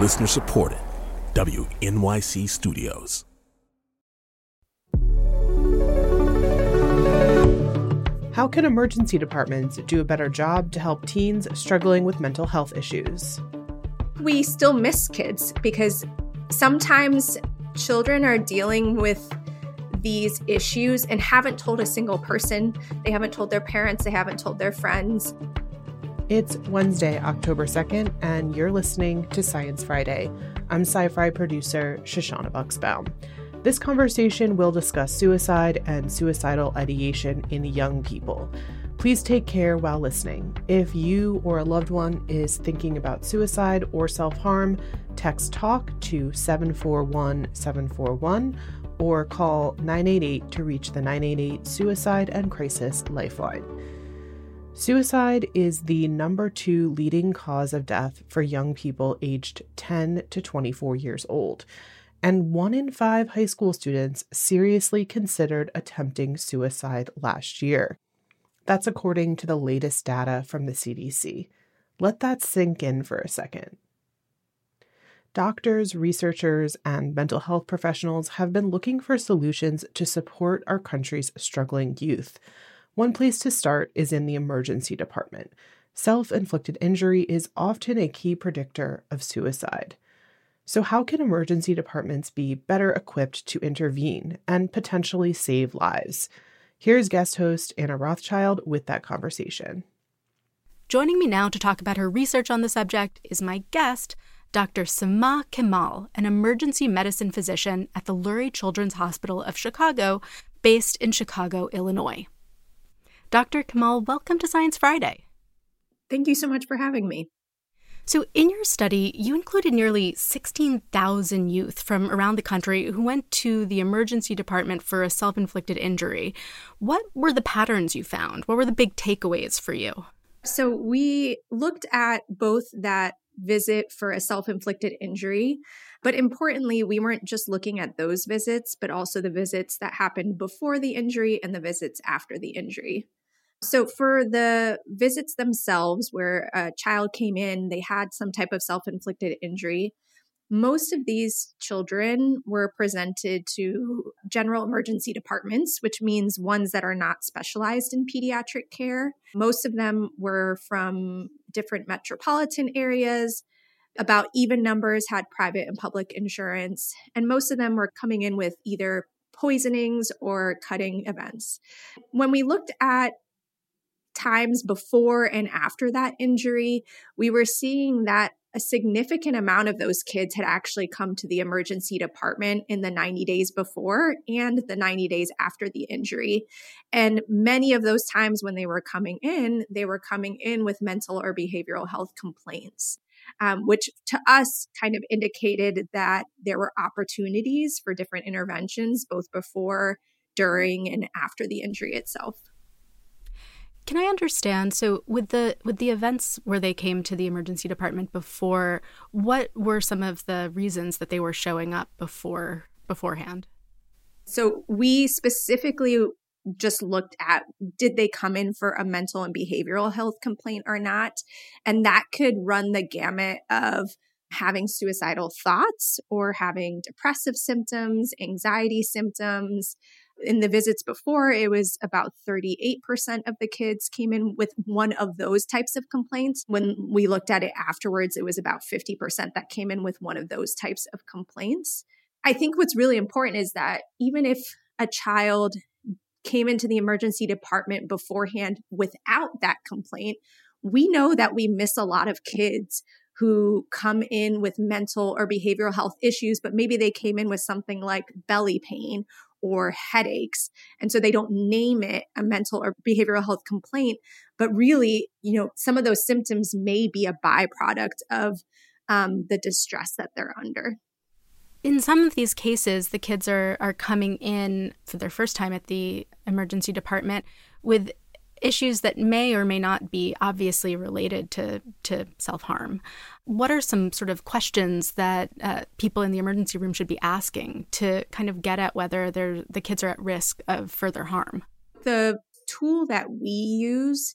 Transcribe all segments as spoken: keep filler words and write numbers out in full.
Listener supported. W N Y C Studios. How can emergency departments do a better job to help teens struggling with mental health issues? We still miss kids because sometimes children are dealing with these issues and haven't told a single person. They haven't told their parents. They haven't told their friends. It's Wednesday, October second, and you're listening to Science Friday. I'm Sci-Fi producer Shoshana Buxbaum. This conversation will discuss suicide and suicidal ideation in young people. Please take care while listening. If you or a loved one is thinking about suicide or self-harm, text TALK to seven four one seven four one or call nine eight eight to reach the nine eight eight Suicide and Crisis Lifeline. Suicide is the number two leading cause of death for young people aged ten to twenty-four years old, and one in five high school students seriously considered attempting suicide last year. That's according to the latest data from the C D C. Let that sink in for a second. Doctors, researchers, and mental health professionals have been looking for solutions to support our country's struggling youth. One place to start is in the emergency department. Self-inflicted injury is often a key predictor of suicide. So how can emergency departments be better equipped to intervene and potentially save lives? Here's guest host Anna Rothschild with that conversation. Joining me now to talk about her research on the subject is my guest, Doctor Sama Kemal, an emergency medicine physician at the Lurie Children's Hospital of Chicago, based in Chicago, Illinois. Doctor Kemal, welcome to Science Friday. Thank you so much for having me. So in your study, you included nearly sixteen thousand youth from around the country who went to the emergency department for a self-inflicted injury. What were the patterns you found? What were the big takeaways for you? So we looked at both that visit for a self-inflicted injury, but importantly, we weren't just looking at those visits, but also the visits that happened before the injury and the visits after the injury. So for the visits themselves, where a child came in, they had some type of self-inflicted injury, most of these children were presented to general emergency departments, which means ones that are not specialized in pediatric care. Most of them were from different metropolitan areas. About even numbers had private and public insurance, and most of them were coming in with either poisonings or cutting events. When we looked at times before and after that injury, we were seeing that a significant amount of those kids had actually come to the emergency department in the ninety days before and the ninety days after the injury. And many of those times when they were coming in, they were coming in with mental or behavioral health complaints, um, which to us kind of indicated that there were opportunities for different interventions, both before, during, and after the injury itself. Can I understand? So with the with the events where they came to the emergency department before, what were some of the reasons that they were showing up before beforehand? So we specifically just looked at, did they come in for a mental and behavioral health complaint or not? And that could run the gamut of having suicidal thoughts or having depressive symptoms, anxiety symptoms. In the visits before, it was about thirty-eight percent of the kids came in with one of those types of complaints. When we looked at it afterwards, it was about fifty percent that came in with one of those types of complaints. I think what's really important is that even if a child came into the emergency department beforehand without that complaint, we know that we miss a lot of kids who come in with mental or behavioral health issues, but maybe they came in with something like belly pain or headaches. And so they don't name it a mental or behavioral health complaint, but really, you know, some of those symptoms may be a byproduct of um, the distress that they're under. In some of these cases, the kids are are coming in for their first time at the emergency department with issues that may or may not be obviously related to, to self-harm. What are some sort of questions that uh, people in the emergency room should be asking to kind of get at whether they're, the kids are at risk of further harm? The tool that we use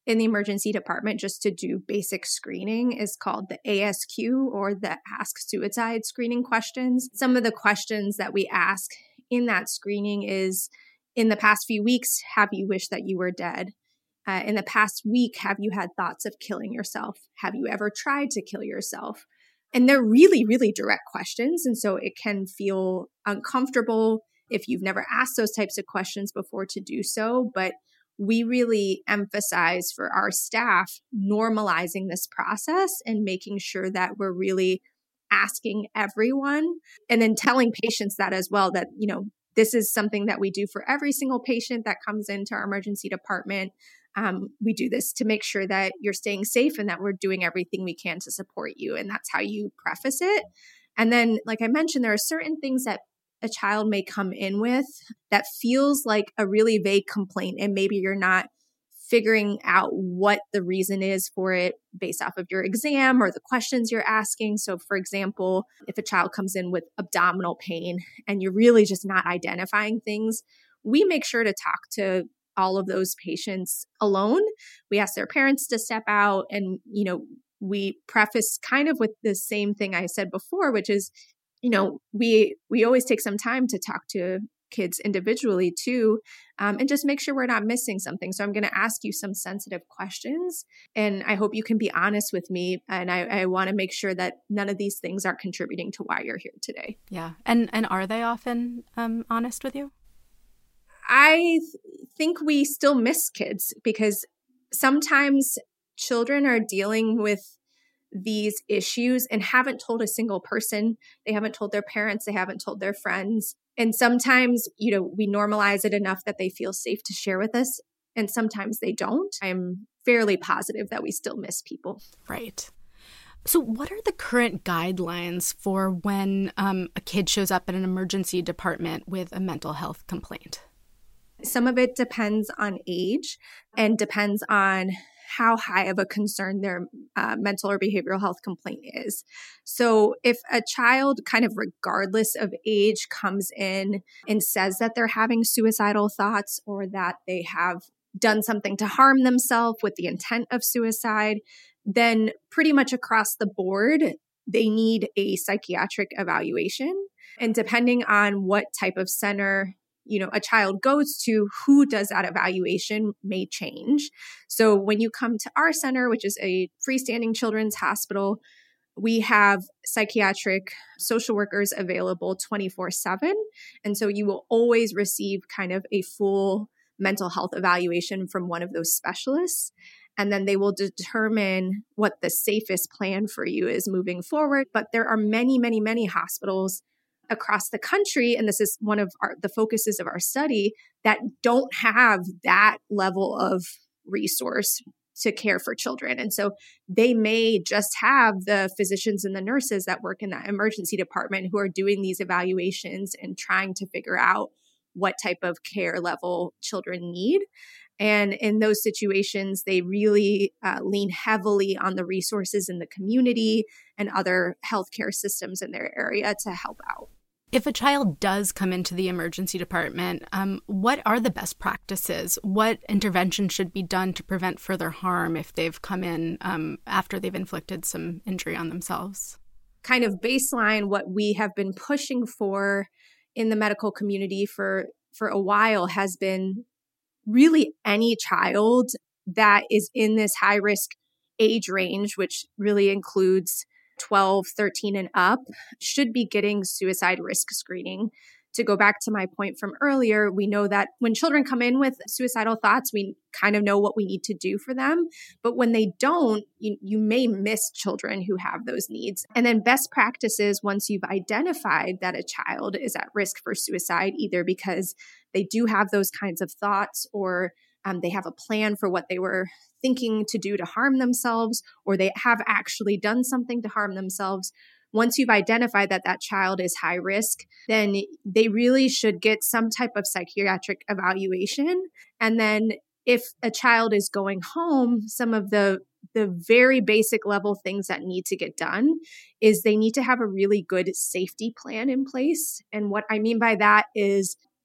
in the emergency department just to do basic screening is called the A S Q, or the Ask Suicide screening questions. Some of the questions that we ask in that screening is, in the past few weeks, have you wished that you were dead? Uh, in the past week, have you had thoughts of killing yourself? Have you ever tried to kill yourself? And they're really, really direct questions. And so it can feel uncomfortable if you've never asked those types of questions before to do so. But we really emphasize for our staff normalizing this process and making sure that we're really asking everyone, and then telling patients that as well, that, you know, this is something that we do for every single patient that comes into our emergency department. Um, we do this to make sure that you're staying safe and that we're doing everything we can to support you. And that's how you preface it. And then, like I mentioned, there are certain things that a child may come in with that feels like a really vague complaint, and maybe you're not figuring out what the reason is for it based off of your exam or the questions you're asking. So for example, if a child comes in with abdominal pain and you're really just not identifying things, we make sure to talk to all of those patients alone. We ask their parents to step out, and, you know, we preface kind of with the same thing I said before, which is, you know, we we always take some time to talk to kids individually too, um, and just make sure we're not missing something. So I'm going to ask you some sensitive questions, and I hope you can be honest with me. And I, I want to make sure that none of these things are contributing to why you're here today. Yeah. And and are they often um, honest with you? I th- think we still miss kids, because sometimes children are dealing with these issues and haven't told a single person. They haven't told their parents. They haven't told their friends. And sometimes, you know, we normalize it enough that they feel safe to share with us. And sometimes they don't. I'm fairly positive that we still miss people. Right. So what are the current guidelines for when um, a kid shows up at an emergency department with a mental health complaint? Some of it depends on age and depends on how high of a concern their uh, mental or behavioral health complaint is. So if a child, kind of regardless of age, comes in and says that they're having suicidal thoughts, or that they have done something to harm themselves with the intent of suicide, then pretty much across the board, they need a psychiatric evaluation. And depending on what type of center, you know, a child goes to, who does that evaluation may change. So when you come to our center, which is a freestanding children's hospital, we have psychiatric social workers available twenty-four seven. And so you will always receive kind of a full mental health evaluation from one of those specialists. And then they will determine what the safest plan for you is moving forward. But there are many, many, many hospitals across the country, and this is one of our, the focuses of our study, that don't have that level of resource to care for children. And so they may just have the physicians and the nurses that work in that emergency department who are doing these evaluations and trying to figure out what type of care level children need. And in those situations, they really uh, lean heavily on the resources in the community and other healthcare systems in their area to help out. If a child does come into the emergency department, um, what are the best practices? What intervention should be done to prevent further harm if they've come in um, after they've inflicted some injury on themselves? Kind of baseline, what we have been pushing for in the medical community for, for a while has been really any child that is in this high risk age range, which really includes twelve, thirteen and up, should be getting suicide risk screening. To go back to my point from earlier, we know that when children come in with suicidal thoughts, we kind of know what we need to do for them. But when they don't, you, you may miss children who have those needs. And then best practices, once you've identified that a child is at risk for suicide, either because they do have those kinds of thoughts, or um, they have a plan for what they were thinking to do to harm themselves, or they have actually done something to harm themselves. Once you've identified that that child is high risk, then they really should get some type of psychiatric evaluation. And then if a child is going home, some of the the very basic level things that need to get done is they need to have a really good safety plan in place. And what I mean by that is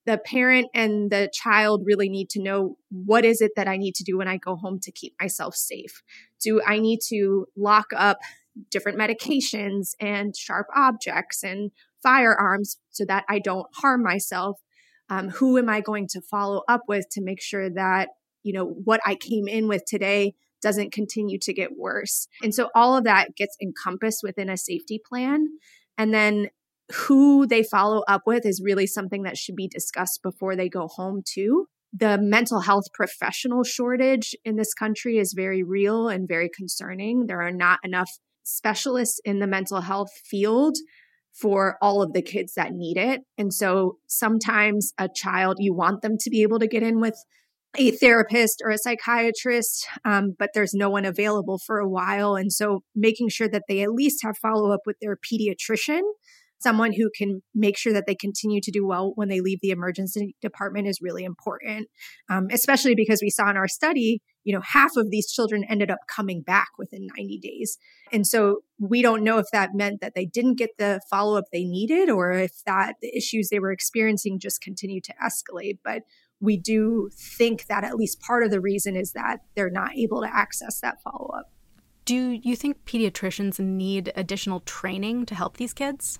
the parent and the child really need to know, what is it that I need to do when I go home to keep myself safe? Do I need to lock up different medications and sharp objects and firearms so that I don't harm myself? Um, who am I going to follow up with to make sure that, you know, what I came in with today doesn't continue to get worse? And so all of that gets encompassed within a safety plan. And then who they follow up with is really something that should be discussed before they go home too. The mental health professional shortage in this country is very real and very concerning. There are not enough specialists in the mental health field for all of the kids that need it. And so sometimes a child, you want them to be able to get in with a therapist or a psychiatrist, um, but there's no one available for a while. And so making sure that they at least have follow-up with their pediatrician, someone who can make sure that they continue to do well when they leave the emergency department, is really important, um, especially because we saw in our study, you know, half of these children ended up coming back within ninety days. And so we don't know if that meant that they didn't get the follow-up they needed, or if that the issues they were experiencing just continued to escalate. But we do think that at least part of the reason is that they're not able to access that follow-up. Do you think pediatricians need additional training to help these kids?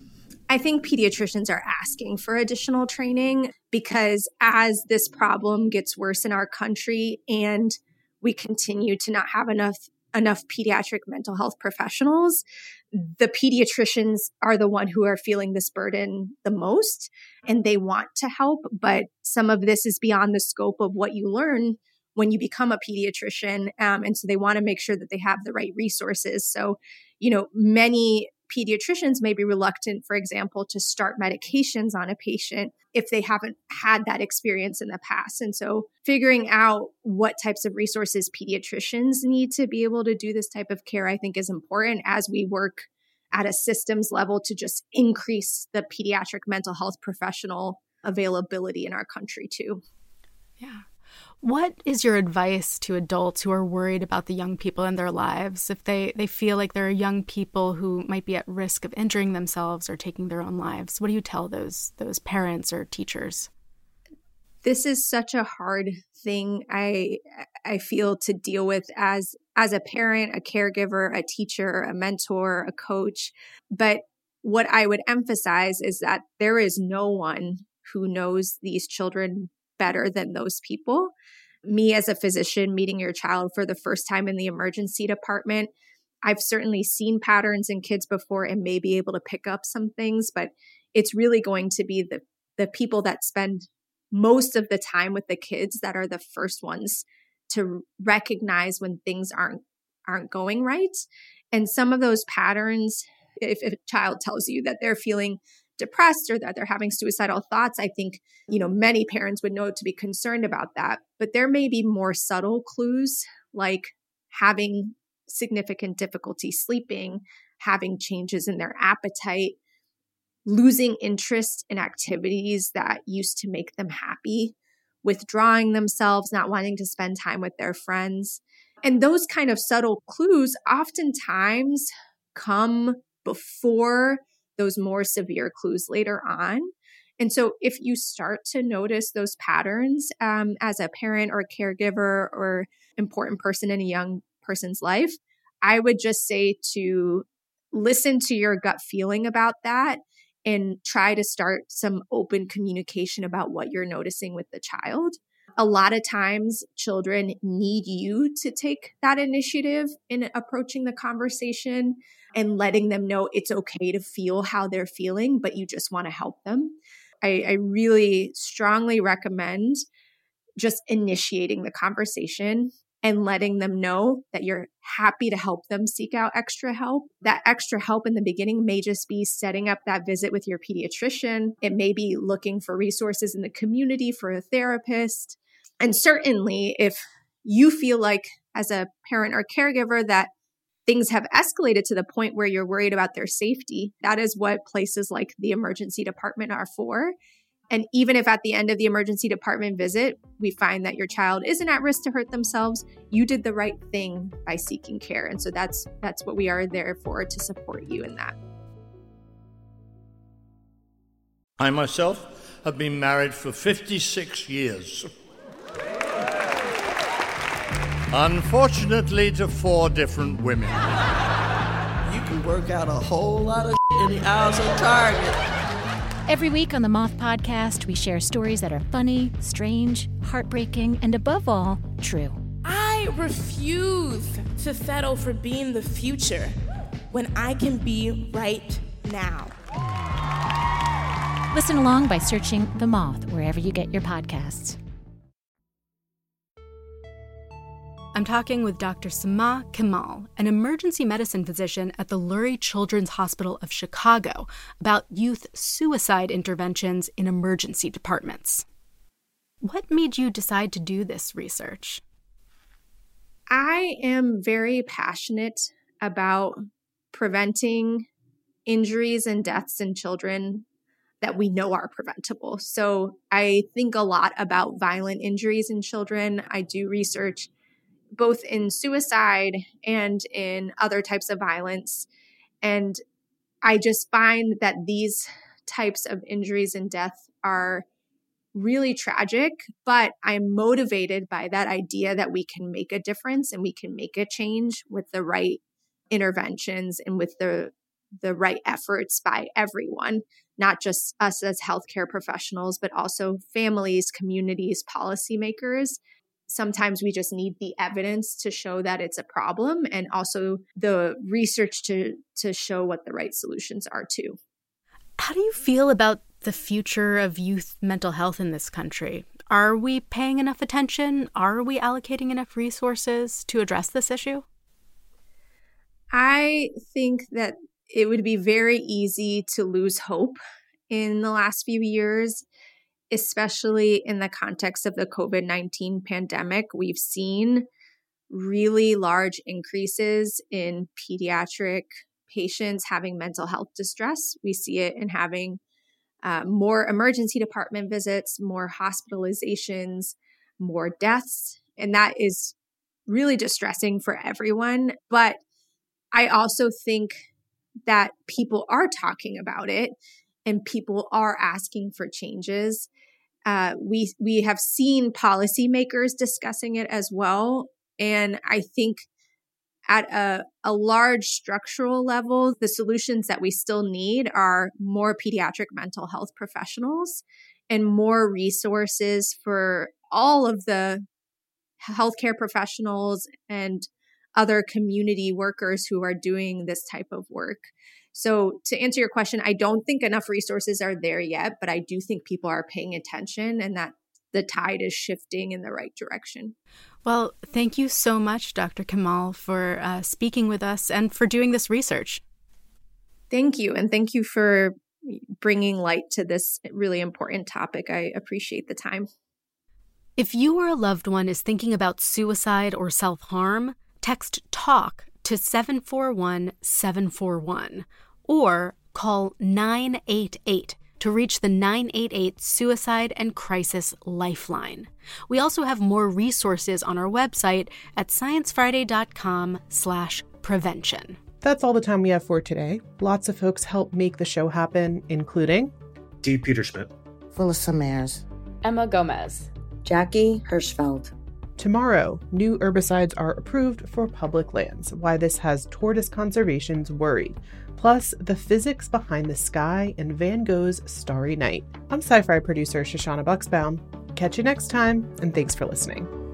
I think pediatricians are asking for additional training because as this problem gets worse in our country and we continue to not have enough enough pediatric mental health professionals, the pediatricians are the one who are feeling this burden the most, and they want to help. But some of this is beyond the scope of what you learn when you become a pediatrician. Um, and so they want to make sure that they have the right resources. So, you know, many pediatricians may be reluctant, for example, to start medications on a patient if they haven't had that experience in the past. And so figuring out what types of resources pediatricians need to be able to do this type of care, I think, is important as we work at a systems level to just increase the pediatric mental health professional availability in our country too. Yeah. What is your advice to adults who are worried about the young people in their lives? If they, they feel like there are young people who might be at risk of injuring themselves or taking their own lives, what do you tell those those parents or teachers? This is such a hard thing I I feel to deal with as as a parent, a caregiver, a teacher, a mentor, a coach. But what I would emphasize is that there is no one who knows these children better than those people. Me as a physician meeting your child for the first time in the emergency department, I've certainly seen patterns in kids before and may be able to pick up some things, but it's really going to be the, the people that spend most of the time with the kids that are the first ones to recognize when things aren't aren't going right. And some of those patterns, if, if a child tells you that they're feeling depressed or that they're having suicidal thoughts, I think, you know, many parents would know to be concerned about that. But there may be more subtle clues like having significant difficulty sleeping, having changes in their appetite, losing interest in activities that used to make them happy, withdrawing themselves, not wanting to spend time with their friends. And those kind of subtle clues oftentimes come before those more severe clues later on. And so if you start to notice those patterns um, as a parent or caregiver or important person in a young person's life, I would just say to listen to your gut feeling about that and try to start some open communication about what you're noticing with the child. A lot of times children need you to take that initiative in approaching the conversation and letting them know it's okay to feel how they're feeling, but you just want to help them. I, I really strongly recommend just initiating the conversation and letting them know that you're happy to help them seek out extra help. That extra help in the beginning may just be setting up that visit with your pediatrician. It may be looking for resources in the community for a therapist. And certainly if you feel like as a parent or caregiver that things have escalated to the point where you're worried about their safety, that is what places like the emergency department are for. And even if at the end of the emergency department visit, we find that your child isn't at risk to hurt themselves, you did the right thing by seeking care. And so that's that's what we are there for, to support you in that. I myself have been married for fifty-six years. Unfortunately, to four different women. You can work out a whole lot of in the aisles of Target. Every week on the Moth Podcast, we share stories that are funny, strange, heartbreaking, and above all, true. I refuse to settle for being the future when I can be right now. Listen along by searching The Moth wherever you get your podcasts. I'm talking with Doctor Sama Kemal, an emergency medicine physician at the Lurie Children's Hospital of Chicago, about youth suicide interventions in emergency departments. What made you decide to do this research? I am very passionate about preventing injuries and deaths in children that we know are preventable. So I think a lot about violent injuries in children. I do research both in suicide and in other types of violence. And I just find that these types of injuries and death are really tragic, but I'm motivated by that idea that we can make a difference and we can make a change with the right interventions and with the the right efforts by everyone, not just us as healthcare professionals, but also families, communities, policymakers. Sometimes we just need the evidence to show that it's a problem and also the research to, to show what the right solutions are too. How do you feel about the future of youth mental health in this country? Are we paying enough attention? Are we allocating enough resources to address this issue? I think that it would be very easy to lose hope in the last few years, especially in the context of the covid nineteen pandemic. We've seen really large increases in pediatric patients having mental health distress. We see it in having uh, more emergency department visits, more hospitalizations, more deaths. And that is really distressing for everyone. But I also think that people are talking about it and people are asking for changes. Uh, we we have seen policymakers discussing it as well. And I think at a, a large structural level, the solutions that we still need are more pediatric mental health professionals and more resources for all of the healthcare professionals and other community workers who are doing this type of work. So to answer your question, I don't think enough resources are there yet, but I do think people are paying attention and that the tide is shifting in the right direction. Well, thank you so much, Doctor Kemal, for uh, speaking with us and for doing this research. Thank you. And thank you for bringing light to this really important topic. I appreciate the time. If you or a loved one is thinking about suicide or self-harm, text TALK to seven four one seven four one or call nine eight eight to reach the nine eight eight Suicide and Crisis Lifeline. We also have more resources on our website at sciencefriday.com slash prevention. That's all the time we have for today. Lots of folks help make the show happen, including Dee Peterschmidt, Phyllis Samers, Emma Gomez, Jackie Hirschfeld. Tomorrow, new herbicides are approved for public lands, why this has tortoise conservations worried, plus the physics behind the sky and Van Gogh's Starry Night. I'm sci-fi producer Shoshana Buxbaum. Catch you next time, and thanks for listening.